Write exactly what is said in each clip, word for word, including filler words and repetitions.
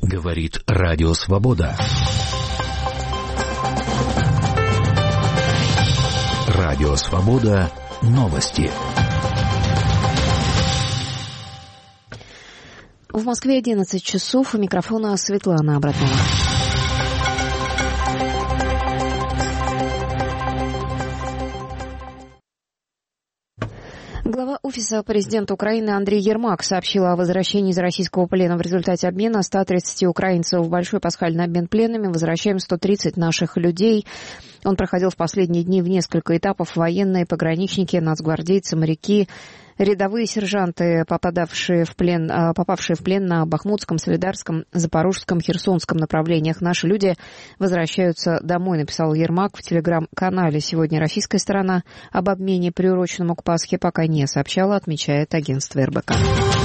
Говорит Радио Свобода. Радио Свобода. Новости. В Москве одиннадцать часов. У микрофона Светлана Абратова. Глава Офиса президента Украины Андрей Ермак сообщил о возвращении из российского плена в результате обмена ста тридцати украинцев. В большой пасхальный обмен пленными возвращаем сто тридцать наших людей. Он проходил в последние дни в несколько этапов. Военные, пограничники, нацгвардейцы, моряки, рядовые сержанты, попадавшие в плен, попавшие в плен на Бахмутском, Солидарском, Запорожском, Херсонском направлениях. Наши люди возвращаются домой, написал Ермак в телеграм-канале. Сегодня российская сторона об обмене, приуроченном к Пасхе, пока не сообщала, отмечает агентство эр бэ ка.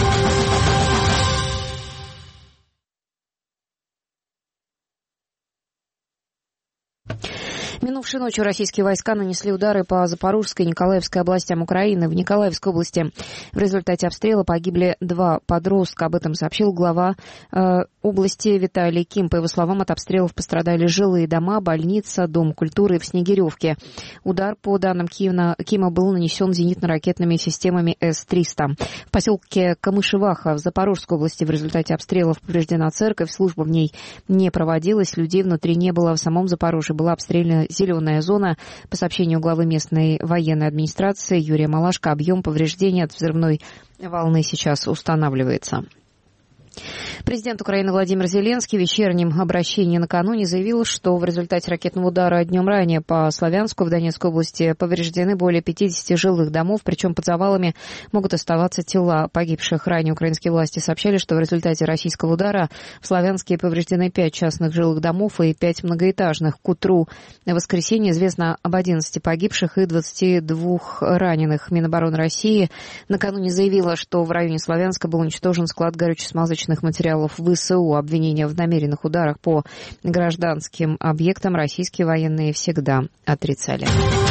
Минувшей ночью российские войска нанесли удары по Запорожской и Николаевской областям Украины. В Николаевской области в результате обстрела погибли два подростка. Об этом сообщил глава э, области Виталий Ким. По его словам, от обстрелов пострадали жилые дома, больница, дом культуры в Снегиревке. Удар, по данным Кима, Кима был нанесен зенитно-ракетными системами эс триста. В поселке Камышеваха в Запорожской области в результате обстрелов повреждена церковь. Служба в ней не проводилась, людей внутри не было. В самом Запорожье была обстреляна зеленая зона. По сообщению главы местной военной администрации Юрия Малашко, объем повреждений от взрывной волны сейчас устанавливается. Президент Украины Владимир Зеленский в вечернем обращении накануне заявил, что в результате ракетного удара днем ранее по Славянску в Донецкой области повреждены более пятидесяти жилых домов, причем под завалами могут оставаться тела погибших. Ранее украинские власти сообщали, что в результате российского удара в Славянске повреждены пять частных жилых домов и пять многоэтажных. К утру воскресенья известно об одиннадцати погибших и двадцати двух раненых. Минобороны России накануне заявила, что в районе Славянска был уничтожен склад горюче-смазочных материалов вэ эс у. Обвинения в намеренных ударах по гражданским объектам российские военные всегда отрицали.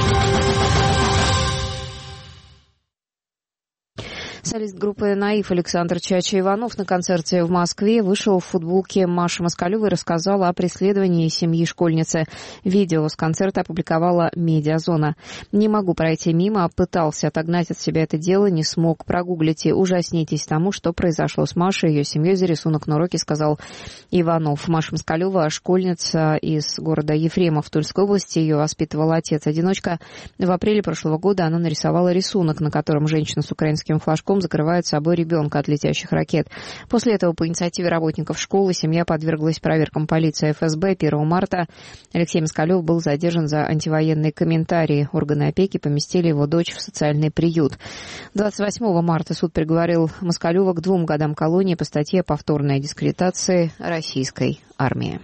Солист группы «Наив» Александр Чача-Иванов на концерте в Москве вышел в футболке Маши Москалевой и рассказал о преследовании семьи школьницы. Видео с концерта опубликовала «Медиазона». «Не могу пройти мимо, пытался отогнать от себя это дело, не смог. Прогуглите, ужаснитесь тому, что произошло с Машей и ее семьей за рисунок на уроке», сказал Иванов. Маша Москалева — школьница из города Ефремов в Тульской области. Ее воспитывал отец-одиночка. В апреле прошлого года она нарисовала рисунок, на котором женщина с украинским флажком закрывает собой ребенка от летящих ракет. После этого по инициативе работников школы семья подверглась проверкам полиции эф эс бэ. первого марта Алексей Москалев был задержан за антивоенные комментарии. Органы опеки поместили его дочь в социальный приют. двадцать восьмого марта суд приговорил Москалева к двум годам колонии по статье о повторной дискредитации российской армии.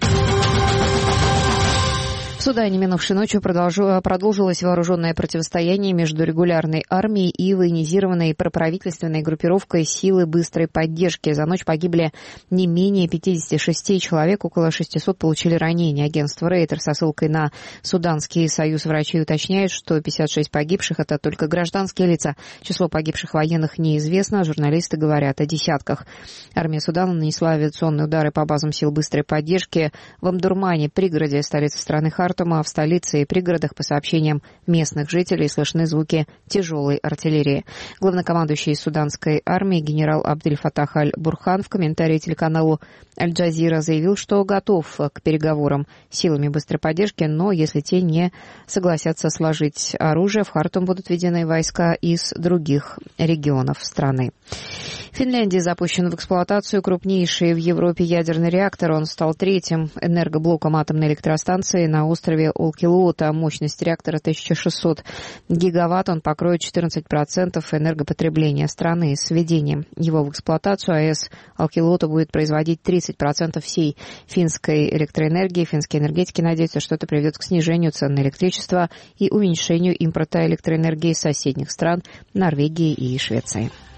В Судане минувшей ночью продолжилось вооруженное противостояние между регулярной армией и военизированной проправительственной группировкой силы быстрой поддержки. За ночь погибли не менее пятидесяти шести человек, около шестисот получили ранения. Агентство Рейтер со ссылкой на Суданский союз врачей уточняет, что пятьдесят шесть погибших — это только гражданские лица. Число погибших военных неизвестно, журналисты говорят о десятках. Армия Судана нанесла авиационные удары по базам сил быстрой поддержки в Омдурмане, пригороде столицы страны Хартума. В столице и пригородах, по сообщениям местных жителей, слышны звуки тяжелой артиллерии. Главнокомандующий суданской армии генерал Абдель-Фатах Аль-Бурхан в комментарии телеканалу Аль-Джазира заявил, что готов к переговорам с силами быстрой поддержки, но если те не согласятся сложить оружие, в Хартум будут введены войска из других регионов страны. В Финляндии запущен в эксплуатацию крупнейший в Европе ядерный реактор. Он стал третьим энергоблоком атомной электростанции на острове Олкилуота. Мощность реактора тысяча шестьсот гигаватт. Он покроет четырнадцать процентов энергопотребления страны. С введением его в эксплуатацию АЭС Олкилуота будет производить тридцать процентов всей финской электроэнергии. Финские энергетики надеются, что это приведет к снижению цен на электричество и уменьшению импорта электроэнергии из соседних стран Норвегии и Швеции.